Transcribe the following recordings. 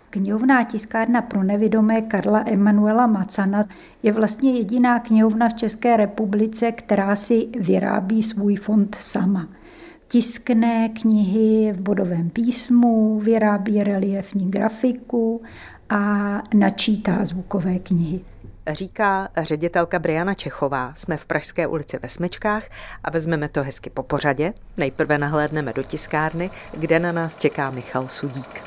Knihovna a tiskárna pro nevidomé Karla Emanuela Macana je vlastně jediná knihovna v České republice, která si vyrábí svůj fond sama. Tiskne knihy v bodovém písmu, vyrábí reliefní grafiku a načítá zvukové knihy. Říká ředitelka Briana Čechová. Jsme v Pražské ulici ve Smečkách a vezmeme to hezky po pořadě. Nejprve nahlédneme do tiskárny, kde na nás čeká Michal Sudík.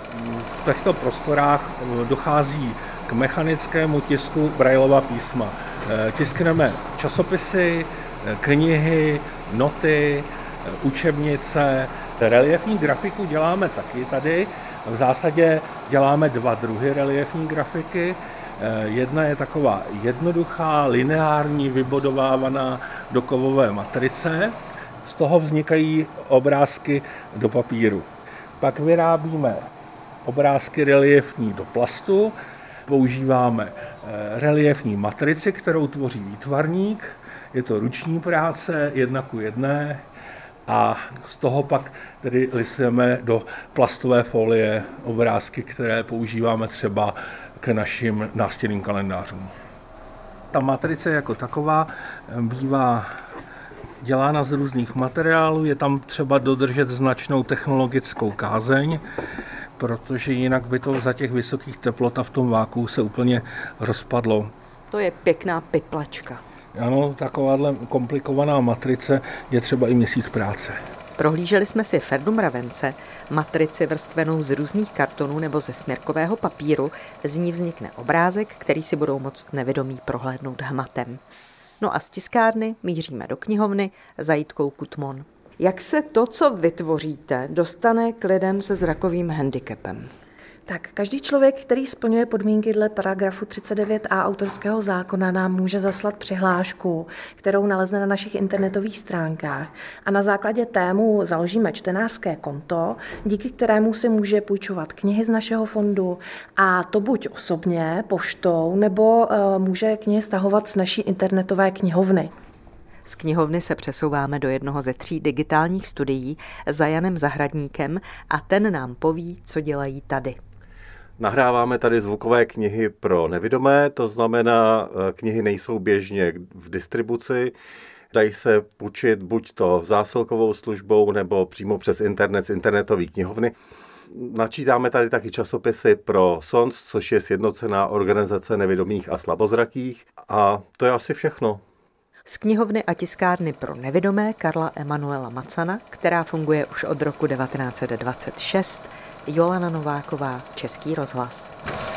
V těchto prostorách dochází k mechanickému tisku Braillova písma. Tiskneme časopisy, knihy, noty, učebnice. Reliefní grafiku děláme taky tady. V zásadě děláme dva druhy reliefní grafiky. Jedna je taková jednoduchá, lineární, vybodovávaná do kovové matrice. Z toho vznikají obrázky do papíru. Pak vyrábíme obrázky reliefní do plastu, používáme reliefní matrici, kterou tvoří výtvarník. Je to ruční práce, 1:1 a z toho pak tedy lisujeme do plastové folie obrázky, které používáme třeba k našim nástěnným kalendářům. Ta matrice jako taková bývá dělána z různých materiálů, je tam třeba dodržet značnou technologickou kázeň, protože jinak by to za těch vysokých teplot a v tom vákuu se úplně rozpadlo. To je pěkná piplačka. Ano, takováhle komplikovaná matrice je třeba i měsíc práce. Prohlíželi jsme si Ferdu Mravence, matrici vrstvenou z různých kartonů nebo ze směrkového papíru. Z ní vznikne obrázek, který si budou moct nevědomí prohlédnout hmatem. No a z tiskárny míříme do knihovny za Jitkou Kutmon. Jak se to, co vytvoříte, dostane k lidem se zrakovým handicapem? Tak každý člověk, který splňuje podmínky dle paragrafu 39a autorského zákona, nám může zaslat přihlášku, kterou nalezne na našich internetových stránkách. A na základě tému založíme čtenářské konto, díky kterému si může půjčovat knihy z našeho fondu, a to buď osobně, poštou, nebo může knihy stahovat z naší internetové knihovny. Z knihovny se přesouváme do jednoho ze 3 digitálních studií za Janem Zahradníkem a ten nám poví, co dělají tady. Nahráváme tady zvukové knihy pro nevidomé, to znamená, knihy nejsou běžně v distribuci, dají se půjčit buď to zásilkovou službou nebo přímo přes internet z internetové knihovny. Načítáme tady taky časopisy pro SONS, což je Sjednocená organizace nevidomých a slabozrakých, a to je asi všechno. Z knihovny a tiskárny pro nevidomé Karla Emanuela Macana, která funguje už od roku 1926, Jolana Nováková, Český rozhlas.